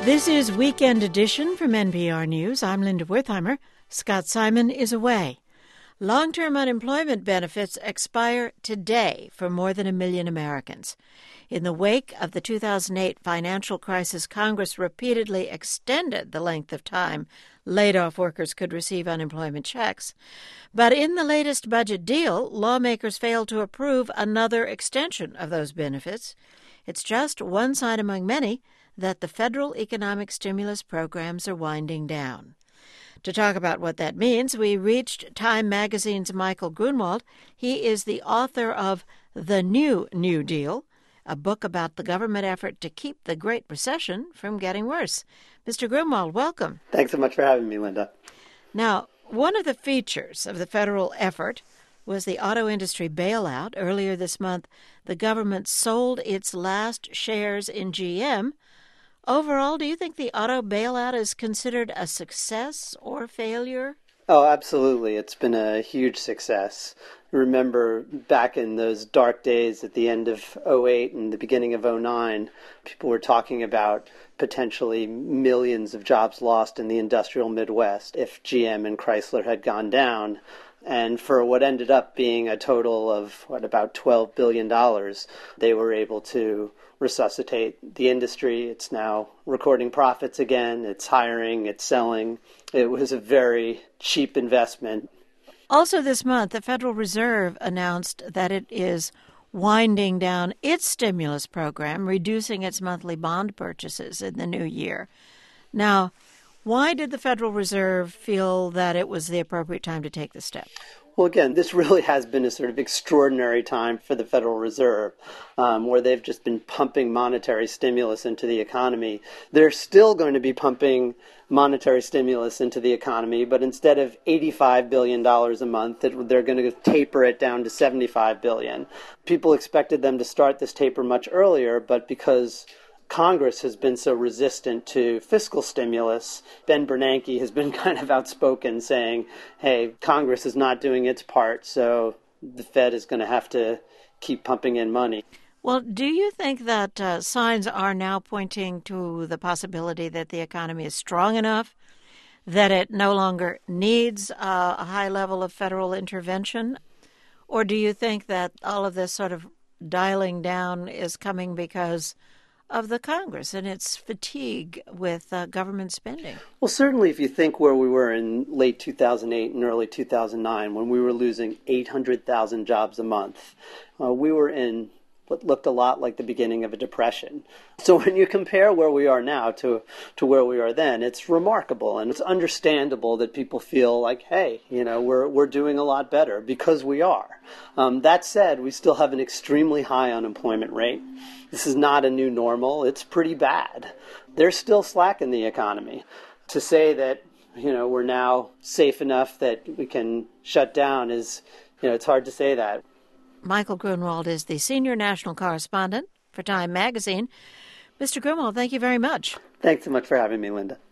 This is Weekend Edition from NPR News. I'm Linda Wertheimer. Scott Simon is away. Long-term unemployment benefits expire today for more than 1 million Americans. In the wake of the 2008 financial crisis, Congress repeatedly extended the length of time laid-off workers could receive unemployment checks. But in the latest budget deal, lawmakers failed to approve another extension of those benefits. It's just one sign among many that the federal economic stimulus programs are winding down. To talk about what that means, we reached Time Magazine's Michael Grunwald. He is the author of The New New Deal, a book about the government effort to keep the Great Recession from getting worse. Mr. Grunwald, welcome. Thanks so much for having me, Linda. Now, one of the features of the federal effort was the auto industry bailout. Earlier this month, the government sold its last shares in GM. Overall, do you think the auto bailout is considered a success or failure? Oh, absolutely. It's been a huge success. Remember back in those dark days at the end of '08 and the beginning of '09, people were talking about potentially millions of jobs lost in the industrial Midwest if GM and Chrysler had gone down. And for what ended up being a total of, about $12 billion, they were able to resuscitate the industry. It's now recording profits again. It's hiring. It's selling. It was a very cheap investment. Also this month, the Federal Reserve announced that it is winding down its stimulus program, reducing its monthly bond purchases in the new year. Now, why did the Federal Reserve feel that it was the appropriate time to take this step? Well, again, this really has been a sort of extraordinary time for the Federal Reserve, where they've just been pumping monetary stimulus into the economy. They're still going to be pumping monetary stimulus into the economy, but instead of $85 billion a month, they're going to taper it down to $75 billion. People expected them to start this taper much earlier, but because Congress has been so resistant to fiscal stimulus, Ben Bernanke has been kind of outspoken saying, hey, Congress is not doing its part, so the Fed is going to have to keep pumping in money. Well, do you think that signs are now pointing to the possibility that the economy is strong enough, that it no longer needs a high level of federal intervention? Or do you think that all of this sort of dialing down is coming because of the Congress and its fatigue with government spending? Well, certainly if you think where we were in late 2008 and early 2009, when we were losing 800,000 jobs a month, we were in what looked a lot like the beginning of a depression. So when you compare where we are now to where we are then, it's remarkable, and it's understandable that people feel like, hey, we're doing a lot better, because we are. That said, we still have an extremely high unemployment rate. This is not a new normal. It's pretty bad. There's still slack in the economy. To say that, we're now safe enough that we can shut down is, it's hard to say that. Michael Grunwald is the senior national correspondent for Time Magazine. Mr. Grunwald, thank you very much. Thanks so much for having me, Linda.